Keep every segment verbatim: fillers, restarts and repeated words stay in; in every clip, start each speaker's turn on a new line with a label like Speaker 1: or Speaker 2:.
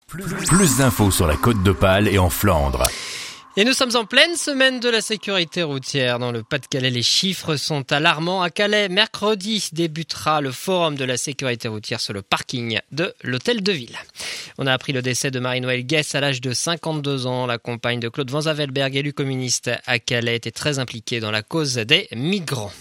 Speaker 1: Plus, plus d'infos sur la Côte d'Opale et en Flandre.
Speaker 2: Et nous sommes en pleine semaine de la sécurité routière. Dans le Pas-de-Calais, les chiffres sont alarmants. À Calais, mercredi débutera le forum de la sécurité routière sur le parking de l'Hôtel de Ville. On a appris le décès de Marie-Noëlle Guess à l'âge de cinquante-deux ans. La compagne de Claude Van Zavelberg, élu communiste à Calais, était très impliquée dans la cause des migrants.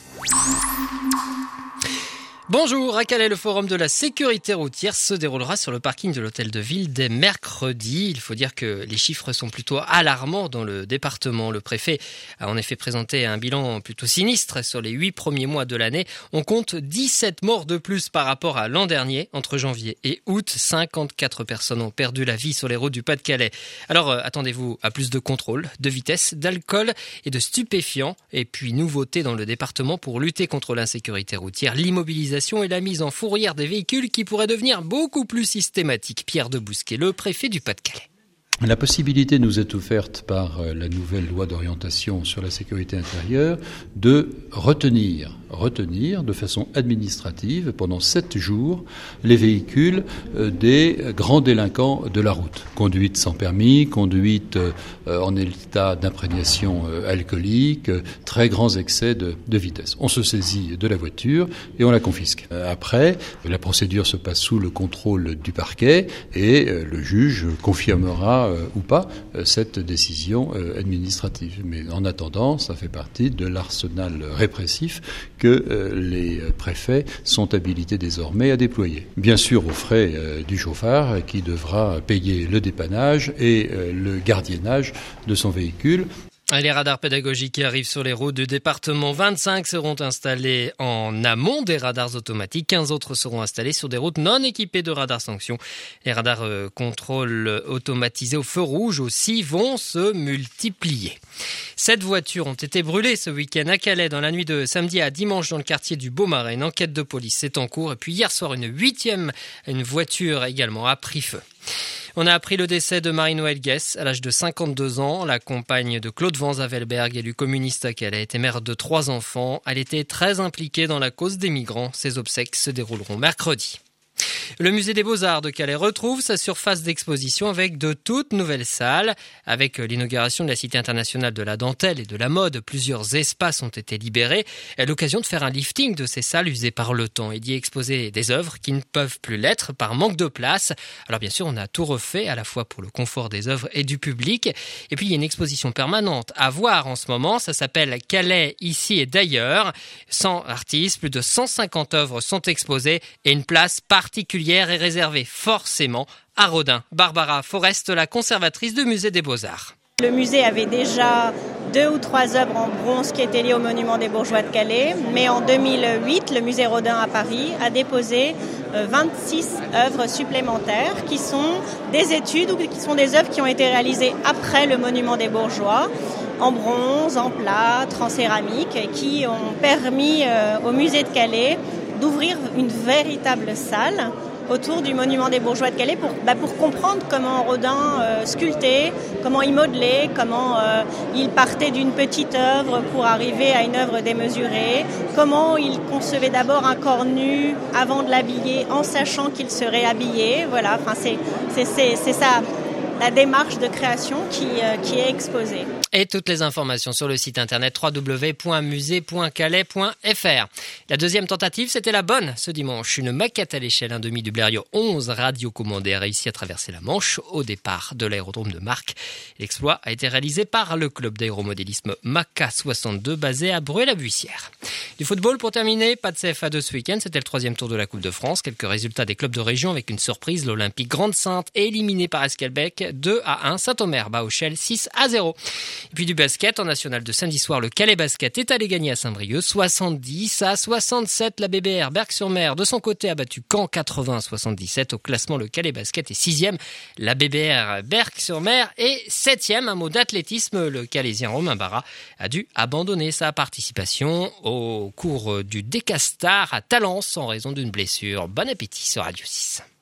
Speaker 2: Bonjour, à Calais, le forum de la sécurité routière se déroulera sur le parking de l'Hôtel de Ville dès mercredi. Il faut dire que les chiffres sont plutôt alarmants dans le département. Le préfet a en effet présenté un bilan plutôt sinistre sur les huit premiers mois de l'année. On compte dix-sept morts de plus par rapport à l'an dernier. Entre janvier et août, cinquante-quatre personnes ont perdu la vie sur les routes du Pas-de-Calais. Alors euh, attendez-vous à plus de contrôles, de vitesse, d'alcool et de stupéfiants. Et puis nouveauté dans le département pour lutter contre l'insécurité routière, l'immobilisation et la mise en fourrière des véhicules qui pourrait devenir beaucoup plus systématique. Pierre de Bousquet, le préfet du Pas-de-Calais.
Speaker 3: La possibilité nous est offerte par la nouvelle loi d'orientation sur la sécurité intérieure de retenir, retenir de façon administrative pendant sept jours les véhicules des grands délinquants de la route. Conduite sans permis, conduite en état d'imprégnation alcoolique, très grands excès de, de vitesse. On se saisit de la voiture et on la confisque. Après, la procédure se passe sous le contrôle du parquet et le juge confirmera Euh, ou pas euh, cette décision euh, administrative. Mais en attendant, ça fait partie de l'arsenal répressif que euh, les préfets sont habilités désormais à déployer. Bien sûr aux frais euh, du chauffard qui devra payer le dépannage et euh, le gardiennage de son véhicule.
Speaker 2: Les radars pédagogiques qui arrivent sur les routes du département, vingt-cinq seront installés en amont des radars automatiques, quinze autres seront installés sur des routes non équipées de radars sanctions. Les radars euh, contrôle automatisés au feu rouge aussi vont se multiplier. Sept voitures ont été brûlées ce week-end à Calais dans la nuit de samedi à dimanche dans le quartier du Beaumarais. Une enquête de police est en cours et puis hier soir une huitième, une voiture également a pris feu. On a appris le décès de Marie-Noëlle Guess à l'âge de cinquante-deux ans. La compagne de Claude Van Zavelberg, élu communiste à Calais, était mère de trois enfants. Elle était très impliquée dans la cause des migrants. Ses obsèques se dérouleront mercredi. Le musée des Beaux-Arts de Calais retrouve sa surface d'exposition avec de toutes nouvelles salles. Avec l'inauguration de la Cité internationale de la dentelle et de la mode, plusieurs espaces ont été libérés. À l'occasion de faire un lifting de ces salles usées par le temps et d'y exposer des œuvres qui ne peuvent plus l'être par manque de place. Alors bien sûr, on a tout refait à la fois pour le confort des œuvres et du public. Et puis il y a une exposition permanente à voir en ce moment. Ça s'appelle Calais, ici et d'ailleurs. cent artistes, plus de cent cinquante œuvres sont exposées et une place particulière est réservée forcément à Rodin. Barbara Forest, la conservatrice du musée des Beaux-Arts.
Speaker 4: Le musée avait déjà deux ou trois œuvres en bronze qui étaient liées au monument des bourgeois de Calais, mais en deux mille huit, le musée Rodin à Paris a déposé vingt-six œuvres supplémentaires qui sont des études ou qui sont des œuvres qui ont été réalisées après le monument des bourgeois, en bronze, en plâtre, en céramique, et qui ont permis au musée de Calais d'ouvrir une véritable salle autour du monument des bourgeois de Calais pour, bah, pour comprendre comment Rodin euh, sculptait, comment il modelait, comment euh, il partait d'une petite œuvre pour arriver à une œuvre démesurée, comment il concevait d'abord un corps nu avant de l'habiller en sachant qu'il serait habillé. Voilà, enfin c'est, c'est, c'est, c'est ça, la démarche de création qui, euh, qui est exposée.
Speaker 2: Et toutes les informations sur le site internet w w w point musée point calais point f r. La deuxième tentative, c'était la bonne ce dimanche. Une maquette à l'échelle un demi du Blériot onze radiocommandée a réussi à traverser la Manche au départ de l'aérodrome de Marques. L'exploit a été réalisé par le club d'aéromodélisme Maca soixante-deux basé à Bruay-la-Buissière. Du football pour terminer, pas de C F A deux ce week-end, c'était le troisième tour de la Coupe de France. Quelques résultats des clubs de région avec une surprise, l'Olympique Grande-Sainte éliminé par Esquelbec deux à un, Saint-Omer bat Auchel six à zéro. Et puis du basket, en national de samedi soir, le Calais Basket est allé gagner à Saint-Brieuc, soixante-dix à soixante-sept. La B B R Berck-sur-Mer, de son côté, a battu Caen quatre-vingts à soixante-dix-sept. Au classement, le Calais Basket est sixième. La B B R Berck-sur-Mer est septième. Un mot d'athlétisme, le Calaisien Romain Barra a dû abandonner sa participation au cours du Décastar à Talence en raison d'une blessure. Bon appétit sur Radio six.